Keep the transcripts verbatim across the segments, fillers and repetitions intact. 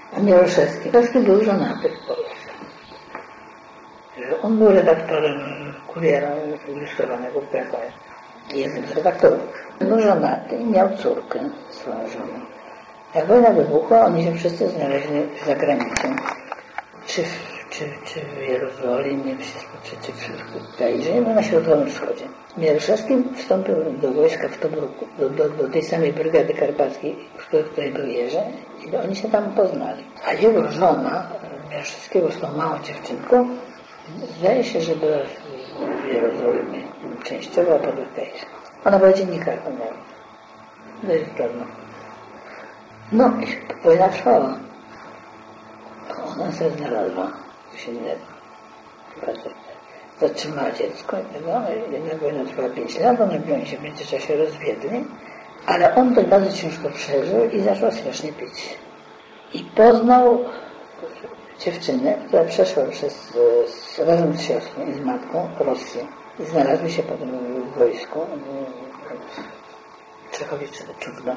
A Mieroszewski, Mieroszewski był żonaty w Polsce. On był redaktorem Kuriera ilustrowanego w Krakowie. Jednym z redaktorów. Był żonaty i miał córkę, swoją żonę. Jak wojna wybuchła, oni się wszyscy znaleźli za granicą. Czy w, czy, czy w Jerozolimie, czy, czy w Kairze, no na Środkowym Wschodzie. Mieroszewski wstąpił do wojska w Tobruku, do, do, do tej samej brygady karpackiej, w której był Jerzy, i oni się tam poznali. A jego żona, Mieroszewskiego, z tą małą dziewczynką, zdaje się, że była w Jerozolimie częściowo, a potem w Kairze. Ona była dziennikarką, miała. To jest pewno. No i wojna trwała. Ona sobie znalazła coś innego. Zatrzymała dziecko i tak dalej. Jednak wojna trwała pięć lat, one były się w międzyczasie rozwiedli, ale on to bardzo ciężko przeżył i zaczął strasznie pić. I poznał dziewczynę, która przeszła przez, razem z siostrą i z matką Rosję. I znalazły się potem w wojsku. Czechowice-Czubna.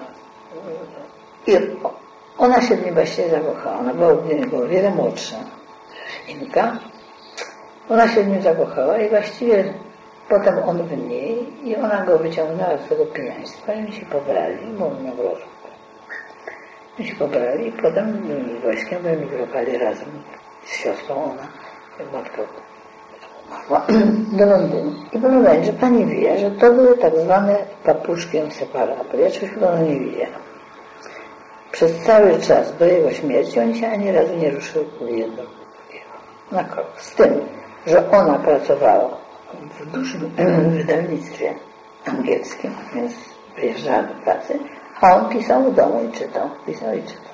I ona się w niej właściwie zakochała. Ona była u niego o wiele młodsza. Inka. Ona się w nim zakochała i właściwie potem on w niej i ona go wyciągnęła z tego pijaństwa i oni się pobrali, bo on miał rozum. Oni się pobrali i potem z wojskiem wyemigrowali razem z siostrą, ona, matka umarła, do Londynu. I powiem, że pani wie, że to były tak zwane papuszkiem separate. Ja czegoś chyba nie widziałam. Przez cały czas do jego śmierci oni się ani razu nie ruszyli jedno na krok. Z tym, że ona pracowała w dużym wydawnictwie angielskim, więc wyjeżdżała do pracy, a on pisał w domu i czytał. Pisał i czytał.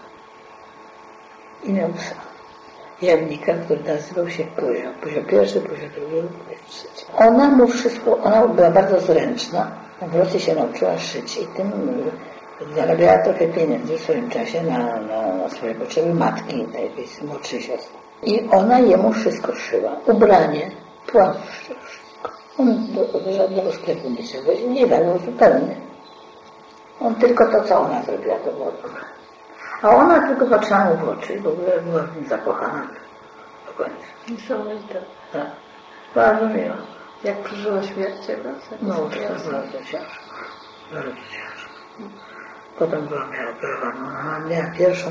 I miał psa. Jawnika, który nazywał się Puzio. Puzio pierwszy, Puzio drugi, Puzio trzeci. Ona mu wszystko, ona była bardzo zręczna. W Rosji się nauczyła szyć i tym zarabiała trochę pieniędzy w swoim czasie na, na, na swoje potrzeby matki, tej, tej młodszej siostry. I ona jemu wszystko szyła. Ubranie, płaszcz, wszystko. On do, do żadnego sklepu nie chciał wejść, nie dał zupełnie. On tylko to, co ona zrobiła, to było dobre. A ona tylko patrzyła mu w oczy i w ogóle była w nim zakochana do końca. Niesamowite. Tak. Bardzo miło. Jak przeżyła śmierć jego? No, to bardzo ciężko. Bardzo ciężko. Potem była miała operowaną. Ona miała pierwszą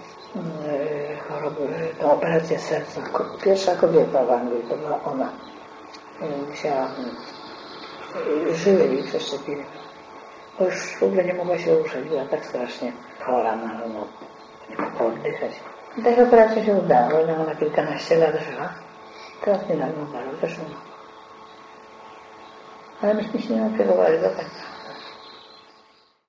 yy, chorobę, tą operację serca. Pierwsza kobieta w Anglii to była ona. Yy, musiała, yy, żyły jej przeszczepili. Bo już w ogóle nie mogła się ruszać, była tak strasznie chora, no, no nie mogła oddychać. I ta operacja się udała, bo ona kilkanaście lat żyła. Teraz niedawno umarła, zresztą. Ale myśmy się nie opiekowali do końca.